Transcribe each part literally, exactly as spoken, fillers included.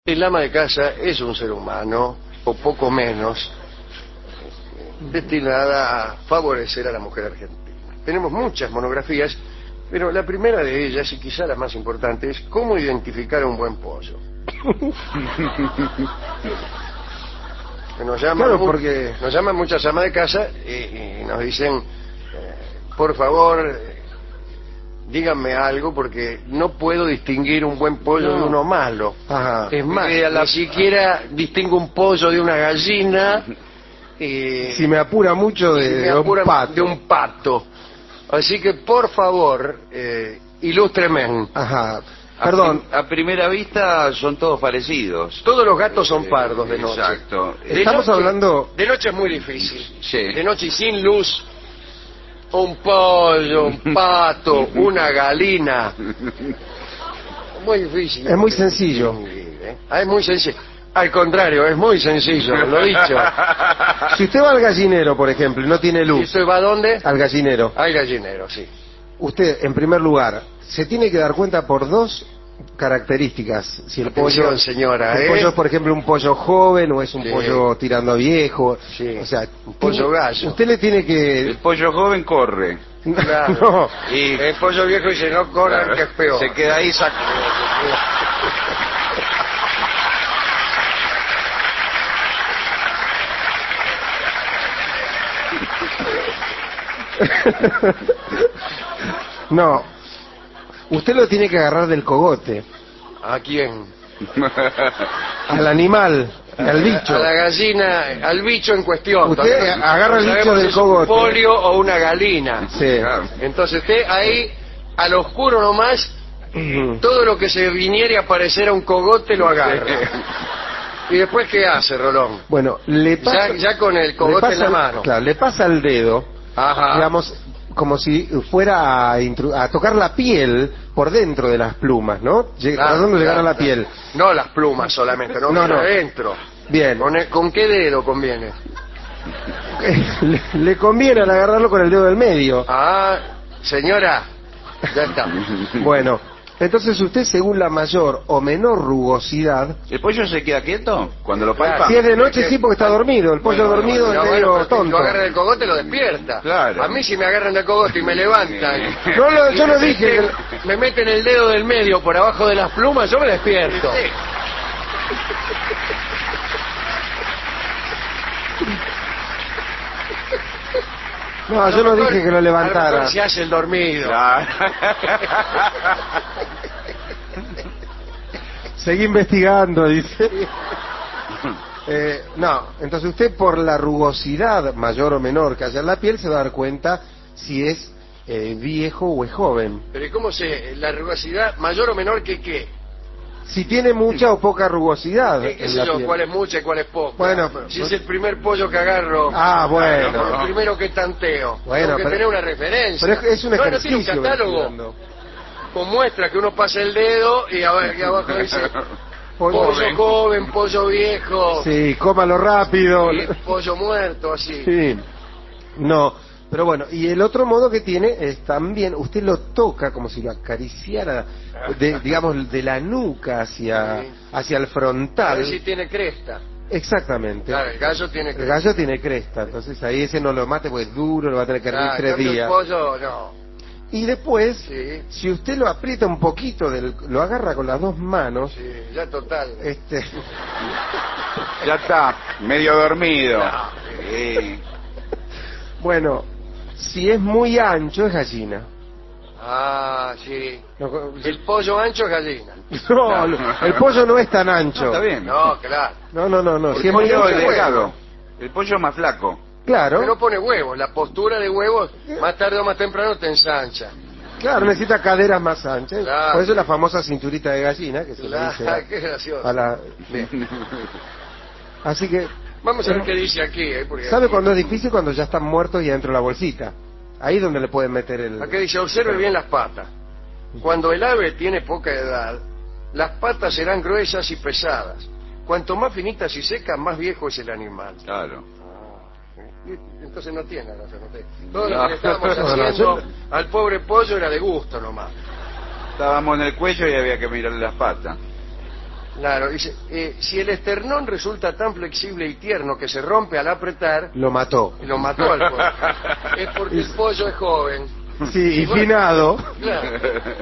El ama de casa es un ser humano, o poco menos, destinada a favorecer a la mujer argentina. Tenemos muchas monografías, pero la primera de ellas, y quizá la más importante, es cómo identificar a un buen pollo. Que nos llaman, Claro, mu- porque- nos llaman muchas amas de casa y, y nos dicen, eh, por favor, eh, díganme algo porque no puedo distinguir un buen pollo No. de uno malo. Ajá. Es más, Eh, a la- ni siquiera distingo un pollo de una gallina. eh, Si me apura mucho de, y me de un apuran pato. de un pato. Así que, por favor, eh, ilústreme. Ajá. A Perdón, prim- A, primera vista son todos parecidos. Todos los gatos son pardos de Eh, noche. Exacto. De Estamos noche- hablando- De noche es muy difícil. Sí. De noche y sin luz, un pollo, un pato, una galina. Muy difícil. Es muy sencillo. ¿Eh? Ah, es muy sencillo. Al contrario, es muy sencillo, lo dicho. si usted va al gallinero, por ejemplo, y no tiene ¿Y luz, usted va a dónde? al gallinero, Al gallinero, sí. usted, en primer lugar, se tiene que dar cuenta por dos características. Si el Atención, pollo, señora, el ¿eh? pollo es, por ejemplo, un pollo joven o es un Sí. pollo tirando a viejo. Sí. O sea, Un pollo tiene- gallo. Usted le tiene El que... pollo joven corre. Claro. No. Y El pollo viejo dice, no corran, que es peor. se queda ahí sac... No. Usted lo tiene que agarrar del cogote. ¿A quién? Al animal, al bicho. A la gallina, al bicho en cuestión. Usted Todavía no- agarra no el bicho sabemos del si es un cogote. polio o una galina. Sí. Entonces usted ahí, al oscuro nomás, Ujú. todo lo que se viniere a parecer a un cogote lo agarra. ¿Y después qué hace, Rolón? Bueno, le pasa... Ya, ya con el le cogote pasa en la el- mano. Claro, le pasa el dedo, Ajá. digamos, como si fuera a, intru- a tocar la piel por dentro de las plumas, ¿no? Lleg- Claro, tratando de llegar claro, a la claro. piel. No las plumas solamente, no, No, no, no. adentro. Bien. ¿Con, el- con qué dedo conviene? le, le conviene al agarrarlo con el dedo del medio. Ah, señora, ya está. Bueno, entonces usted, según la mayor o menor rugosidad, ¿El pollo se queda quieto cuando lo palpa? si es de noche sí porque está dormido, el pollo Bueno, dormido No, es bueno, medio pero si tonto. lo agarran del cogote lo despierta. Claro. A mí si me agarran del cogote y me levantan. No, no, y yo me no dije meten- que- Me meten el dedo del medio por abajo de las plumas, yo me despierto. Sí. No, A yo no mejor- dije que lo a lo levantara. mejor se hace el dormido. Claro. Seguí investigando, dice. Eh, no, entonces usted por la rugosidad mayor o menor que haya en la piel se va a dar cuenta si es eh, viejo o es joven. Pero ¿y cómo se la rugosidad mayor o menor que qué? Si tiene mucha o poca rugosidad ¿Qué, qué en sé la yo? piel. ¿Cuál es mucha y cuál es poca? Bueno, pero- si es el primer pollo que agarro. Ah, bueno. El primero que tanteo. Bueno, Tengo que pero- tener una referencia. Pero es, es un No, no ejercicio. tiene un catálogo investigando. con muestra que uno pasa el dedo y abajo, y abajo dice Pollo pollo joven. joven, pollo viejo, Sí, cómalo rápido. y pollo muerto, así. Sí. No, pero bueno, y el otro modo que tiene es también, usted lo toca como si lo acariciara, de, digamos, de la nuca hacia, Sí. hacia el A frontal. ver si tiene cresta. Exactamente. Claro, el gallo tiene El cresta. gallo tiene cresta, entonces ahí ese no lo mate porque es duro, lo va a tener que hervir Ah, en tres cambio, el días. pollo, no. Y después, Sí, si usted lo aprieta un poquito, del, lo agarra con las dos manos, sí, ya total. este, Ya está, medio dormido. Sí. bueno, si es muy ancho es gallina. Ah, sí. No, El pollo ancho es gallina. no, el pollo no es tan ancho. No, está bien. No, claro. No, no, no, no. El Si es muy pollo ancho, es huevo. delgado. El pollo más flaco. claro, Pero no pone huevos. La postura de huevos, más tarde o más temprano, te ensancha. claro, necesita caderas más anchas. Claro. Por eso la famosa cinturita de gallina que se le Claro, dice a- qué gracioso. a la... Así que, Vamos a ver qué dice aquí. Eh, porque ¿sabe aquí- cuándo es difícil? Cuando ya están muertos y adentro de la bolsita. Ahí es donde le pueden meter el... Aquí dice, observe bien las patas. Cuando el ave tiene poca edad, las patas serán gruesas y pesadas. Cuanto más finitas y secas, más viejo es el animal. Claro. Y- Entonces no tiene razón usted. Todo lo No. que le estábamos No, no, haciendo yo- al pobre pollo era de gusto nomás. Estábamos en el cuello y había que mirarle las patas. Claro, dice, eh, si el esternón resulta tan flexible y tierno que se rompe al apretar, Lo mató. lo mató al pollo. Es porque el pollo es joven. Sí, y bueno, finado. Claro.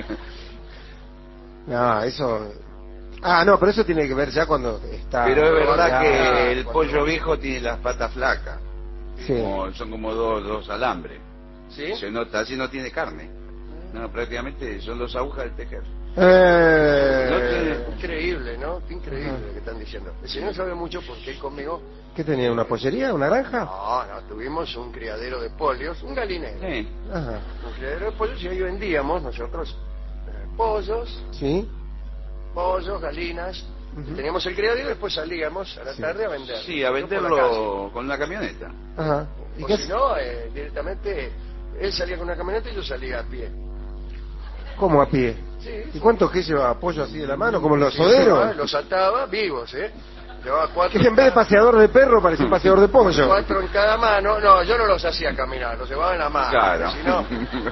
No, eso... Ah, no, pero eso tiene que ver ya cuando está... Pero es verdad ya- que el cuando- pollo viejo tiene las patas flacas. Sí. Como- son como dos, dos alambres. ¿Sí? Se nota, así no tiene carne. No, prácticamente son dos agujas del tejer. Eh... No tiene- Increíble, ¿no? Qué increíble lo que están diciendo. El señor sabe mucho porque él conmigo... ¿Qué tenía? ¿Una pollería? ¿Una granja? No, no, tuvimos un criadero de polios, un galinero. Sí. Ajá. Un criadero de pollos y ahí vendíamos nosotros eh, pollos, ¿Sí? pollos, galinas. Ujú. Teníamos el criadero y después salíamos a la Sí. tarde a vender. Sí, a Yo por la venderlo con una camioneta. Ajá. calle. ¿Y O qué si es? no, eh, directamente él salía con una camioneta y yo salía a pie. ¿Cómo a pie? Sí, ¿Y cuánto que lleva? ¿Pollo así de la mano? ¿Como los sí, soderos? Los ataba vivos, ¿eh? Llevaba cuatro, Que en vez de paseador de perro parecía un paseador de pollo. cuatro en cada mano. No, yo no los hacía caminar, los llevaba en la mano. Claro. Si no,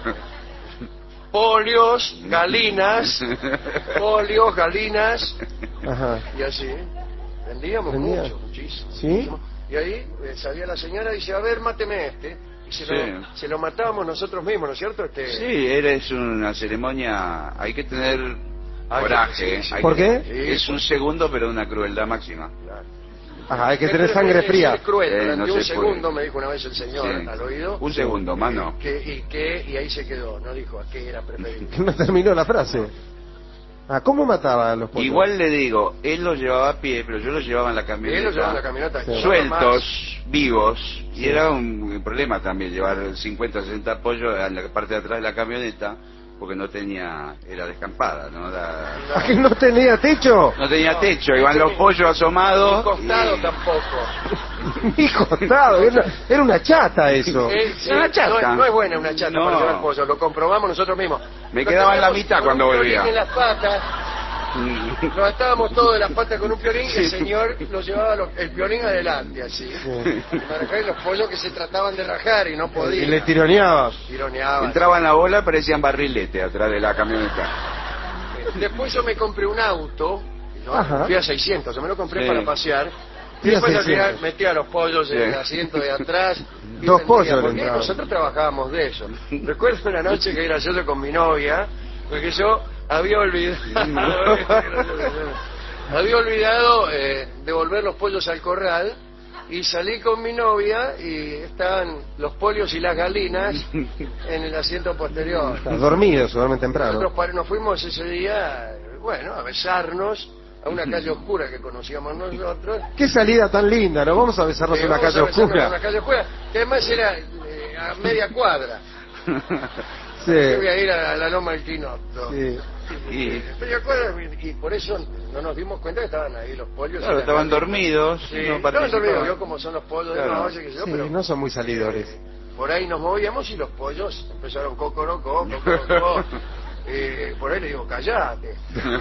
polios, galinas, polios, galinas, Ajá. y así. Vendíamos Vendía. mucho, muchísimo. ¿Sí? muchísimo. Y ahí eh, salía la señora y dice, a ver, máteme este. Y se, Sí. lo, se lo matábamos nosotros mismos, ¿no es cierto? Este, Sí, eres una ceremonia, hay que tener Hay que- coraje. sí, sí. hay ¿Por que- qué? Es un segundo, pero una crueldad máxima. Claro. Ajá, hay que tener Es- sangre es- fría. Es cruel, Eh, durante no un se puede. segundo me dijo una vez el señor Sí. al oído. Un segundo, más no. Que, y que, y ahí se quedó, no dijo a qué era preferible. No terminó la frase. Ah, ¿cómo mataba a los pollos? Igual le digo, él los llevaba a pie, pero yo los llevaba en la camioneta. Él lo llevaba en la camioneta. Sí. yo Sueltos, vivos, y Sí. era un problema también llevar cincuenta, sesenta pollos en la parte de atrás de la camioneta, porque no tenía, era descampada, ¿no? La- ¿A que no tenía techo? no tenía No, techo, no iban los tenía- pollos Ni asomados. costado y- tampoco. Mi costado, era una, era una chata eso. Eh, sí, Una chata. No, es- no es buena una chata No. para llevar pollo, lo comprobamos nosotros mismos. Me Lo quedaba en la teníamos mitad con cuando un piolín volvía. en las patas, nos atábamos todos de las patas con un piolín y el señor lo llevaba lo- el piolín adelante, así. Sí. Para rajar los pollos que se trataban de rajar y no Y podían. le tironeaba. Tironeaban. Entraban a bola, parecían barrilete atrás de la camioneta. Después yo me compré un auto, ¿no? Ajá. Fui a seiscientos, yo me lo compré Sí. para pasear. Y Fui a después al final seiscientos. metía a los pollos en el Sí. asiento de atrás. y Dos vendía, pollos le porque entraban. nosotros trabajábamos de eso. Recuerdo una noche que era yo con mi novia, porque yo había olvidado, había olvidado eh, devolver los pollos al corral. Y salí con mi novia y estaban los polios y las galinas en el asiento posterior. Está dormido, se duerme temprano. Nosotros pare- nos fuimos ese día, eh, bueno, a besarnos a una calle oscura que conocíamos nosotros. Qué salida tan linda, ¿no? Vamos a besarnos Eh, en una vamos calle a besarnos oscura. en una calle oscura, que además era eh, a media cuadra. Sí. Yo voy a ir a la Loma del Quinotto. Sí. Y, Eh, media cuadra, y por eso no nos dimos cuenta que estaban ahí los pollos. y claro, las estaban galinas. dormidos. Sí, no estaban participaban. dormidos, yo como son los pollos de Claro. noche, que yo, Sí, pero no son muy salidores. eh, por ahí nos movíamos y los pollos empezaron cocorocó, cocorocó. Eh, por ahí le digo, callate.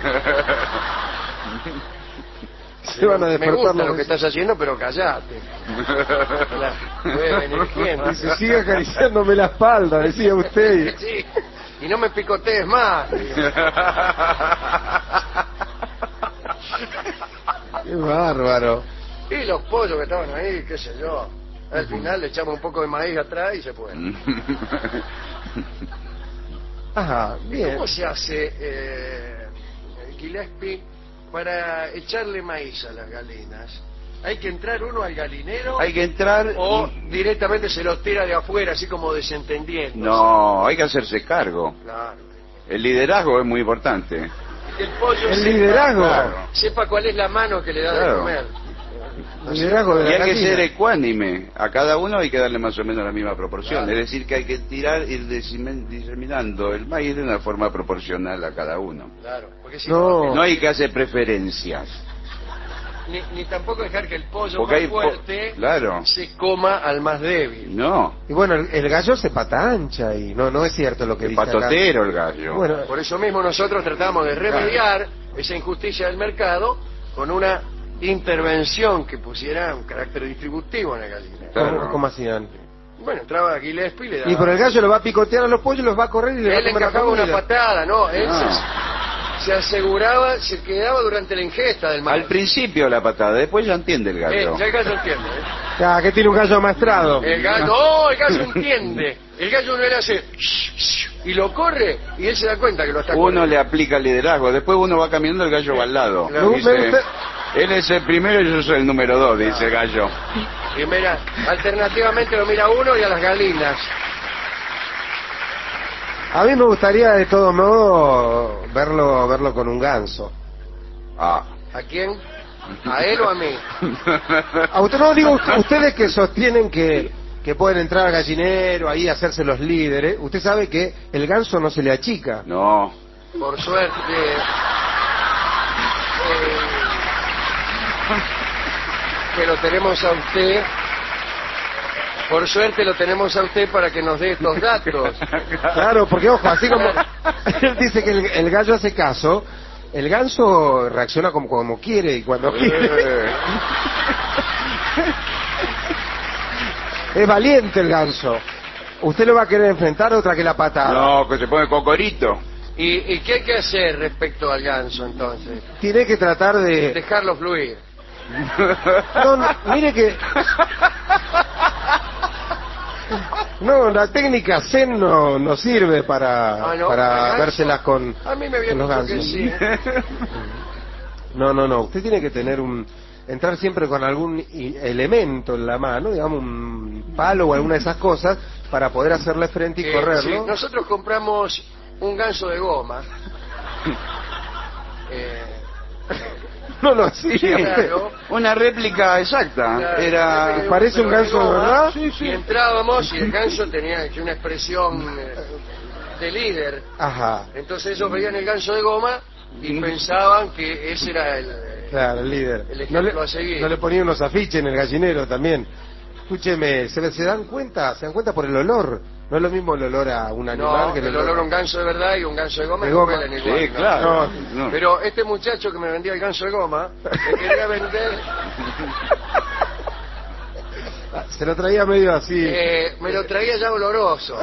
Se van a Me despertar gusta los- lo que estás haciendo, pero callate. La- puede venir gente. Dice, sigue acariciándome la espalda, decía usted. Sí, y no me picotees más. Qué bárbaro. Y los pollos que estaban ahí, qué sé yo. Al final le echamos un poco de maíz atrás y se fue. Ajá, bien. ¿Cómo se hace, eh, Gillespie, para echarle maíz a las galinas? ¿Hay que entrar uno al galinero Hay que entrar. o y- directamente se los tira de afuera, así como desentendiendo? No, hay que hacerse cargo. Claro. El liderazgo es muy importante. Que el pollo El sepa- liderazgo. Claro. sepa cuál es la mano que le da de Claro. comer. Liderazgo de Y la hay que gallina. ser ecuánime. A cada uno hay que darle más o menos la misma proporción. Claro. Es decir, que hay que tirar, ir disimen- diseminando el maíz de una forma proporcional a cada uno. Claro, porque si No. no, No hay que hacer preferencias. ni, ni tampoco dejar que el pollo Porque más hay po- fuerte claro. se coma al más débil. No. Y bueno, el, el gallo se pata ancha y no no es cierto lo que El dice acá. patotero el gallo. Bueno, Por eso mismo nosotros tratamos de remediar esa injusticia del mercado con una intervención que pusiera un carácter distributivo en la gallina. Claro. ¿cómo, cómo hacían? Bueno, entraba Gillespie y le daba... Y por el gallo lo va a picotear a los pollos, los va a correr y le va a Él le comer la encajaba una comida. patada, ¿no? Él No. se, se aseguraba, se quedaba durante la ingesta del maíz. Al principio la patada, después ya entiende el Eh, gallo. ya el gallo entiende. ¿eh? Ah, que tiene un gallo amaestrado. El gallo, no, el gallo entiende. El gallo no le hace y lo corre y él se da cuenta que lo está Uno corriendo. le aplica el liderazgo, después uno va caminando, el gallo va al lado. Claro. Dice, Me gusta- él es el primero y yo soy el número dos, dice el gallo. Y mira, alternativamente lo mira a uno y a las galinas. A mí me gustaría de todo modo verlo verlo con un ganso. Ah. ¿A quién? ¿A él o a mí? A usted no digo usted- ustedes que sostienen que, que pueden entrar al gallinero ahí a hacerse los líderes. Usted sabe que el ganso no se le achica. No. Por suerte. eh, que lo tenemos a usted. Por suerte lo tenemos a usted para que nos dé estos datos. Claro, porque ojo, así como él dice que el, el gallo hace caso, el ganso reacciona como, como quiere y cuando quiere. Es valiente el ganso. Usted lo va a querer enfrentar otra que la patada. No, que se pone cocorito. ¿Y, ¿Y qué hay que hacer respecto al ganso entonces? Tiene que tratar de... Dejarlo fluir. No, no, mire que... No, la técnica Zen no, no sirve para, Ah, ¿no? para ¿El ganso? vérselas con, A mí me habían con los dicho que gansos. sí. No, no, no. Usted tiene que tener un... Entrar siempre con algún i- elemento en la mano, digamos un palo o alguna de esas cosas, para poder hacerle frente y Eh, correrlo. sí, nosotros compramos un ganso de goma. Eh, No, no, sí. claro. Una réplica exacta. Claro, Era. ¿Parece un ganso de verdad? Sí, sí. Y entrábamos y el ganso tenía una expresión eh, de líder. Ajá, Entonces ellos veían el ganso de goma y pensaban que ese era el... claro, el líder. El no, ejemplo le, a seguir. no le ponía unos afiches en el gallinero también. Escúcheme, ¿se, ¿se dan cuenta? ¿Se dan cuenta por el olor? No es lo mismo el olor a un animal No, que el olor a un ganso de verdad y un ganso de goma De no goma. huelen igual, Sí, ¿no? claro. No. No. Pero este muchacho que me vendía el ganso de goma, me quería vender, Se lo traía medio así. eh, me lo traía ya oloroso.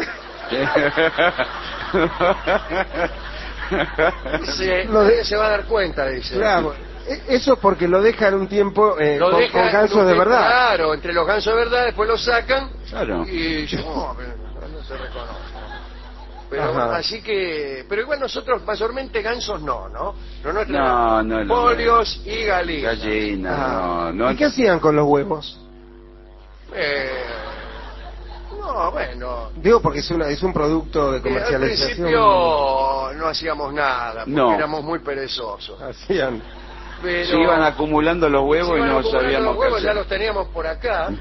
Dice, Lo de- nadie se va a dar cuenta, dice. Claro, e- eso porque lo dejan un tiempo eh, Lo con, deja con en gansos un de tiempo, verdad. Claro, entre los gansos de verdad, después los sacan Claro. y yo, no, pero no se reconoce. Pero Ajá. así que, pero igual nosotros mayormente gansos no, ¿no? Lo nuestro No, eran no es lo polios y galinas. Gallina, Ah. no, no. ¿Y qué hacían con los huevos? Eh, no, bueno. Digo porque es, una, es un producto de Eh, al comercialización. principio no hacíamos nada, porque No. éramos muy perezosos. Hacían. Pero Se iban acumulando los huevos se y iban no acumulando sabíamos los huevos, qué ya hacer. los teníamos por acá.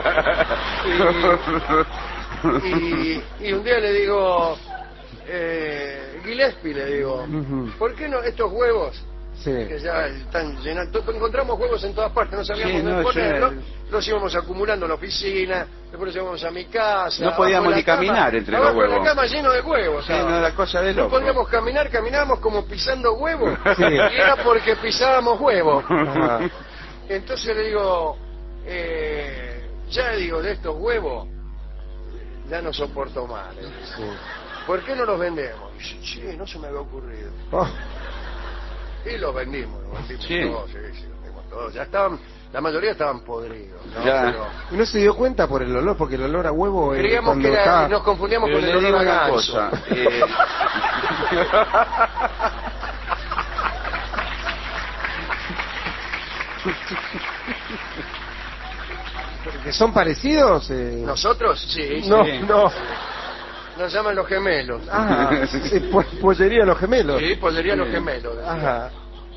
Y, y un día le digo, eh, Gillespie, le digo, Ujú. ¿por qué no estos huevos Sí. que ya están llenando? Encontramos huevos en todas partes, no sabíamos Sí, dónde no, ponerlos, sí. los íbamos acumulando en la oficina, después los llevamos a mi casa. No podíamos abajo de ni la cama, caminar entre los abajo de huevos. la cama lleno de huevos. Sí, ¿sabes? no, la cosa de No loco. podíamos caminar, caminábamos como pisando huevos. Sí. Y era porque pisábamos huevos. Ajá. Entonces le digo, eh, ya digo, de estos huevos, ya no soporto más. le digo. Sí. ¿Por qué no los vendemos? Y dice, sí, no se me había ocurrido. Oh, Y los vendimos, los vendimos Sí. todos, sí, sí, los vendimos todos. Ya estaban, la mayoría estaban podridos, ¿no? Ya. Pero y no se dio cuenta por el olor, porque el olor a huevo es creíamos cuando que era- está... nos confundíamos Pero con le el olor digo a una ganso. cosa. eh, ¿Que son parecidos? eh? ¿Nosotros? Sí, sí. No, sí. no. Nos llaman los gemelos. Ah, sí, po- pollería los gemelos. Sí, pollería los Sí. gemelos. decía. Ajá.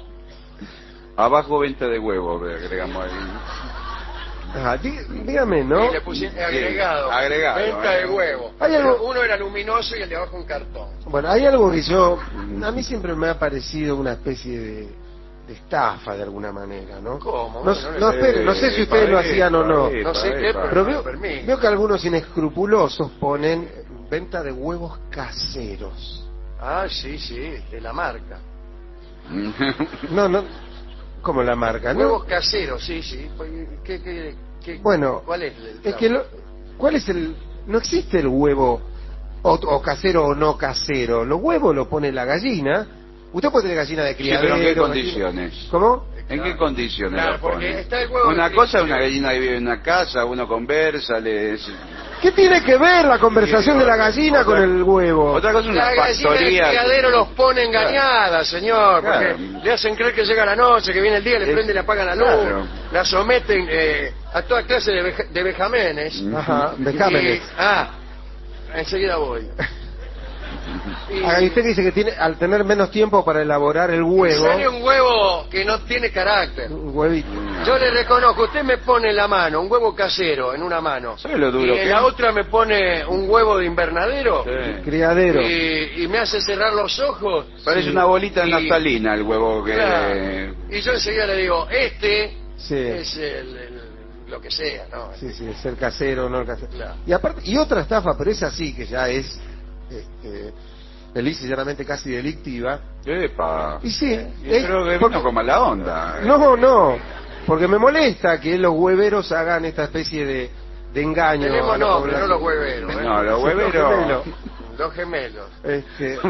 Abajo venta de huevos, le agregamos ahí. Ajá. Dí- dígame, ¿no? Y le puse agregado. agregado, Venta eh. de huevo. Hay algo- Uno era luminoso y el de abajo un cartón. Bueno, hay algo que yo... A mí siempre me ha parecido una especie de, de estafa de alguna manera, ¿no? ¿Cómo? No, Bueno, no, sé. espere, no sé si ustedes lo Epa, hacían o no. epa, No sé qué, epa. Pero no veo, permite. veo que algunos inescrupulosos ponen venta de huevos caseros. Ah, sí, sí, de la marca. No, no, como la marca, ¿no? Huevos caseros, sí, sí. ¿Qué, qué, qué- Bueno, ¿Cuál es el es que lo- ¿cuál es el? No existe el huevo o, o casero o no casero. Los huevos lo pone la gallina Usted puede tener gallina de Sí, criadero. pero ¿en qué gallina- condiciones? ¿Cómo? ¿En qué condiciones Claro, lo porque pone? está el huevo Una de cosa es criadero. una gallina que vive en una casa, uno conversa, le... ¿Qué tiene que ver la conversación de la gallina Otra- con el huevo? Otra cosa es una La gallina del factoría. criadero los pone engañadas, señor, porque Claro. le hacen creer que llega la noche, que viene el día, le Es- prenden y le apagan la luz, claro. la someten eh, a toda clase de, veja- de vejámenes. Ajá, vejámenes. Y- ah, enseguida voy. Y- Ah, y usted dice que tiene, al tener menos tiempo para elaborar el huevo, sale un huevo que no tiene carácter. un huevito. Yo le reconozco, usted me pone en la mano un huevo casero en una mano ¿Sabe lo duro y en que la es? otra me pone un huevo de invernadero Sí. Criadero. y, y me hace cerrar los ojos. Parece Sí. una bolita de Y- naftalina el huevo que... Claro. Y yo enseguida le digo, este Sí. es el, el- lo que sea, ¿no? Sí, sí, es el casero, no el casero. Claro. Y aparte, y otra estafa, pero es así, que ya es este, lisa y llanamente casi delictiva. Epa. Y sí, Y es- creo que porque- vino con mala onda. no, no, porque me molesta que los hueveros hagan esta especie de, de engaño. Tenemos a la nombre, no población. los hueveros, ¿eh? No, los Los hueveros... gemelos. Los gemelos. Este,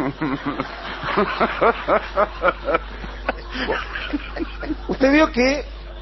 usted vio que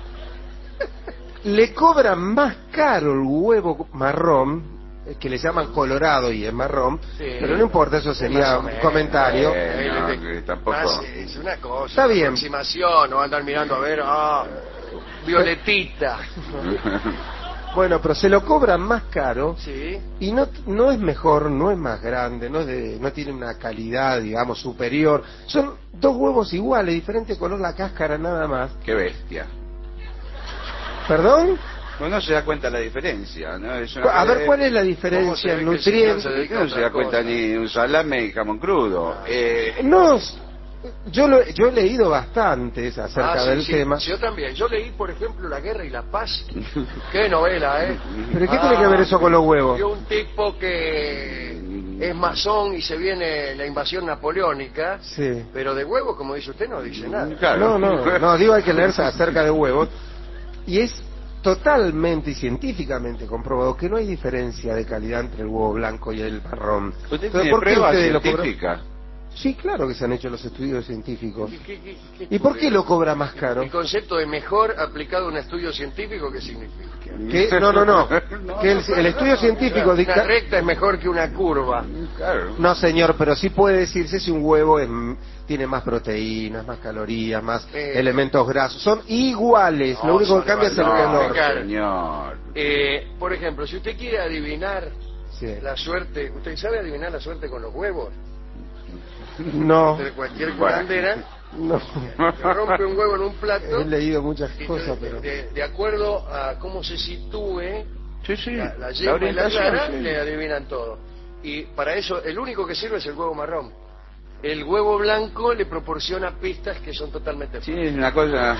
le cobran más caro el huevo marrón, eh, que le llaman colorado y es marrón, Sí. pero no importa, eso Más sería o un menos. comentario. Eh, no, Eh, que tampoco. más, es una cosa. Está una bien. aproximación, no andar mirando a ver, ah, violetita. Bueno, pero se lo cobran más caro Sí. y no no es mejor, no es más grande, no es de, no tiene una calidad, digamos, superior. Son dos huevos iguales, diferente color la cáscara nada más. Qué bestia. ¿Perdón? Bueno, no se da cuenta la diferencia, ¿no? Es una- A ver, ¿cuál es la ¿Cómo se diferencia ve en que el señor nutrientes? se dedica a No se otra da cuenta cosa? ni un salame y jamón crudo. Eh, No, yo lo, yo he leído bastantes acerca Ah, sí, del sí, tema. Yo también. Yo leí, por ejemplo, La Guerra y la Paz. Qué novela, ¿eh? ¿Pero qué Ah, tiene que ver eso con los huevos? De un tipo que es masón y se viene la invasión napoleónica, Sí. pero de huevos, como dice usted, no dice nada. Claro. No, no, no, digo hay que leerse acerca de huevos. Y es totalmente y científicamente comprobado que no hay diferencia de calidad entre el huevo blanco y el marrón. ¿Usted Entonces, tiene ¿por qué pruebas ustedes lo cobran? científicas? Sí, claro que se han hecho los estudios científicos. ¿Qué- qué- qué- qué ¿Y por qué estudio? lo cobra más caro? El concepto de mejor aplicado a un estudio científico, ¿qué significa? Que, no, no, no. Que el, el estudio científico Una dicta... recta es mejor que una curva. Claro. No, señor, pero sí puede decirse si un huevo es- tiene más proteínas, más calorías, más Eh. elementos grasos. Son iguales, No, lo único son que cambia es el iguales. color. No, claro. señor. Eh, por ejemplo, si usted quiere adivinar Sí. la suerte, ¿usted sabe adivinar la suerte con los huevos? No, De cualquier Bueno. curandera, no. que rompe un huevo en un plato He leído muchas y cosas, de, pero... de- de acuerdo a cómo se sitúe Sí, sí. la, la La yema y la orientación, clara, sí. le adivinan todo. Y para eso, el único que sirve es el huevo marrón. El huevo blanco le proporciona pistas que son totalmente Sí, falsas. es una cosa...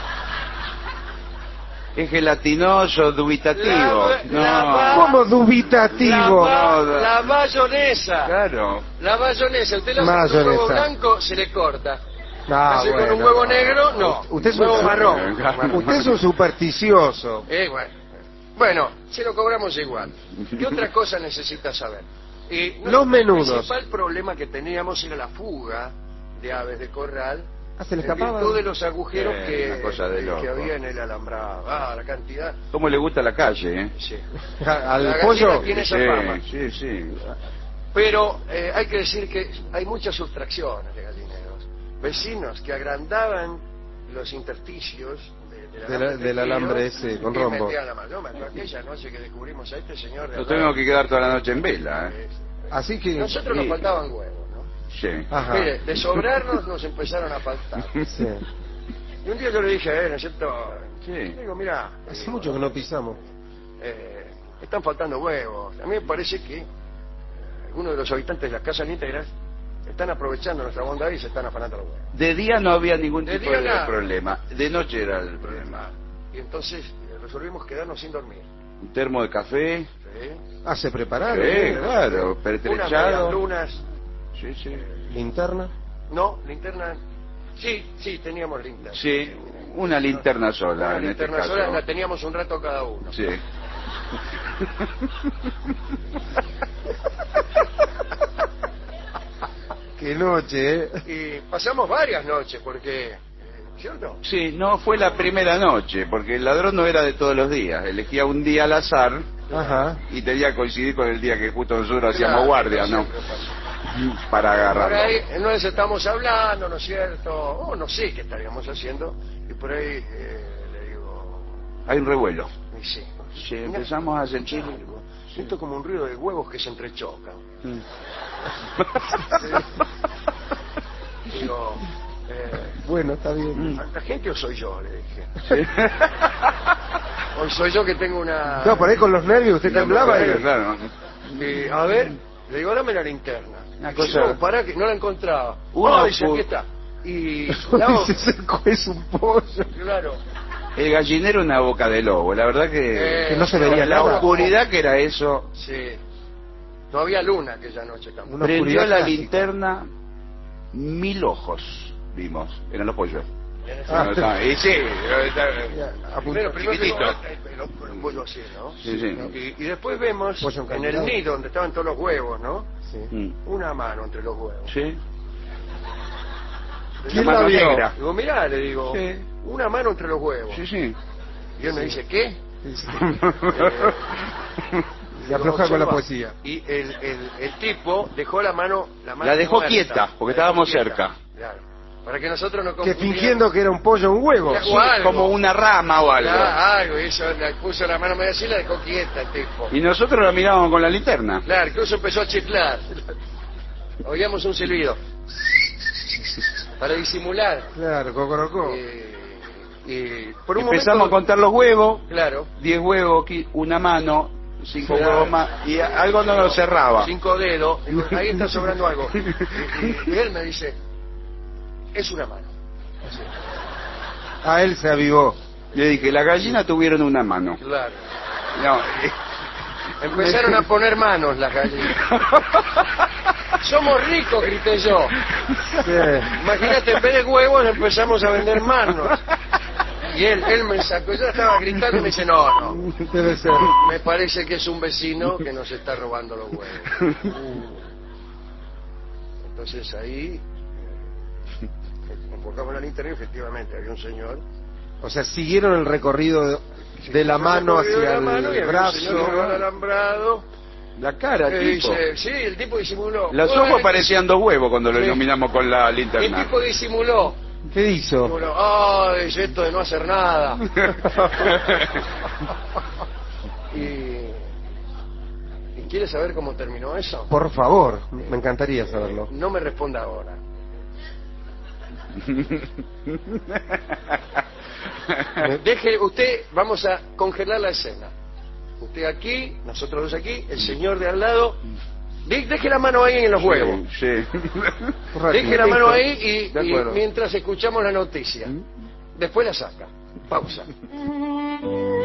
Es gelatinoso, dubitativo. La- no. la va- ¿Cómo La, dubitativo? ma- No, no. la mayonesa. Claro. La mayonesa, usted lo hace con un Mayonesa. huevo blanco, se le corta. No, Hace con un bueno, huevo no. negro, no. Usted es huevo un marrón. Usted es un supersticioso. Eh, bueno. Bueno, se lo cobramos igual. ¿Qué otra cosa necesita saber? Eh, Los menudos. El principal problema que teníamos era la fuga de aves de corral. Ah, se le en escapaba. virtud de los agujeros Eh, que, una cosa de que loco. había en el alambrado. Ah, la cantidad. ¿Cómo le gusta la calle, eh? Sí. Al La pollo. gallina tiene esa fama. Sí, sí, sí. Pero eh, hay que decir que hay muchas sustracciones de gallineros. Vecinos que agrandaban los intersticios de- del Del- alambre, del tejido alambre ese, con y rombo. metían la mano. No, me acuerdo aquella noche que descubrimos a este señor de Nos al lado. tenemos que quedar toda la noche en vela, ¿eh? Eh, Así que... Nosotros nos Sí. faltaban huevos, ¿no? Sí. Ajá. Mire, de sobrarnos nos empezaron a faltar. Sí. Y un día yo le dije a él, ¿no es cierto? Sí. Le digo, mira, Hace mucho que no pisamos. eh, están faltando huevos. A mí me parece que eh, algunos de los habitantes de las casas íntegras están aprovechando nuestra bondad y se están afanando los huevos. De día no había ningún De tipo día de nada. problema. De noche era el problema. Y entonces eh, resolvimos quedarnos sin dormir. Un termo de café. ¿Sí? Ah, se prepararon. Sí, ¿eh? claro, Unas pertrechado. medias lunas. Sí, sí. Linterna. No, linterna. Sí, sí, teníamos linterna. Sí, una linterna sola Una en este linterna caso. sola, la teníamos un rato cada uno. Sí. Qué noche, ¿eh? Y pasamos varias noches, porque... ¿Cierto? Sí, no fue la primera noche, porque el ladrón no era de todos los días. Elegía un día al azar Ajá. y tenía que coincidir con el día que justo nosotros Claro, hacíamos guardia, ¿no? siempre pasa. Para Por agarrarlo. ahí, no les estamos hablando, ¿no es cierto? O no sé qué estaríamos haciendo. Y por ahí eh, le digo... Hay un revuelo. Y sí. Sí, empezamos a sentir... algo. Siento como un ruido de huevos que se entrechocan. Mm. Digo... Eh, Bueno, está bien. ¿Falta gente o soy yo? Le dije. O soy yo que tengo una... No, por ahí con los nervios usted temblaba. Claro, y- claro. Y, a ver, le digo, dame la linterna. Una Dice, cosa- no, pará, que no la encontraba. Uno Oh, dice, pu- aquí está. Y la Y se acercó, es un pollo. claro. El gallinero una boca de lobo, la verdad que... Eh, Que no se veía la nada. oscuridad que era eso, Sí. No había luna aquella noche tampoco. Una prendió oscuridad la clásica. linterna, mil ojos vimos, eran los pollos. Ah. No, no, y sí, Ya, apunta- Primero, primero chiquitito. vimos el, el- el pollo así, ¿no? Sí, sí. Y, y después vemos Pollo en el encantado. nido donde estaban todos los huevos, ¿no? Sí. Mm. Una mano entre los huevos. Sí. ¿Quién Una la mano vio? negra. Digo, mirá, le digo, Sí. una mano entre los huevos. Sí, sí. Y él me dice, ¿qué? Y afloja con la Observa. poesía. Y el, el, el tipo dejó la mano, la mano La dejó muerta. quieta, porque La dejó estábamos quieta. cerca. Claro. Para que nosotros no Que confundiéramos. fingiendo que era un pollo, un huevo. Ya, Sí, o algo. como una rama o algo. Ya, algo, hizo, le puso la mano medio así y la dejó quieta el tipo. Y nosotros la mirábamos con la linterna. Claro, incluso empezó a chiflar. Oíamos un silbido. Para disimular. Claro, cocorocó. Eh, y por un Empezamos momento, a contar los huevos, claro, diez huevos, qui- una mano, cinco Claro. huevos más, y a- algo no nos cerraba. cinco dedos, digo, ahí está sobrando algo. Y, y- y él me dice, es una mano. Así. A él se avivó. Le dije, la gallina tuvieron una mano. Claro. No, eh, Empezaron a poner manos las gallinas. Somos ricos, grité yo. Sí. Imagínate, en vez de huevos empezamos a vender manos. Y él, él me sacó, yo estaba gritando y me dice, no, no, Debe ser. me parece que es un vecino que nos está robando los huevos. Entonces ahí eh, enfocamos la linterna y efectivamente había un señor. O sea, siguieron el recorrido de, de la mano Recorrido de hacia la mano y el había un brazo. señor con el alambrado. la cara, que tipo. dice, sí, el tipo disimuló. Los Bueno, ojos parecían dos huevos cuando lo Sí. iluminamos con la El linterna. tipo disimuló. ¿Qué hizo? Disimuló, ah, dice esto de no hacer nada. y, ¿Y quiere saber cómo terminó eso? Por favor, me encantaría saberlo. No me responda ahora. Deje, usted, vamos a congelar la escena. Usted aquí, nosotros dos aquí, el señor de al lado. De- Deje la mano ahí en los huevos. Sí. Deje la mano ahí y, De y acuerdo. mientras escuchamos la noticia. Después la saca. Pausa.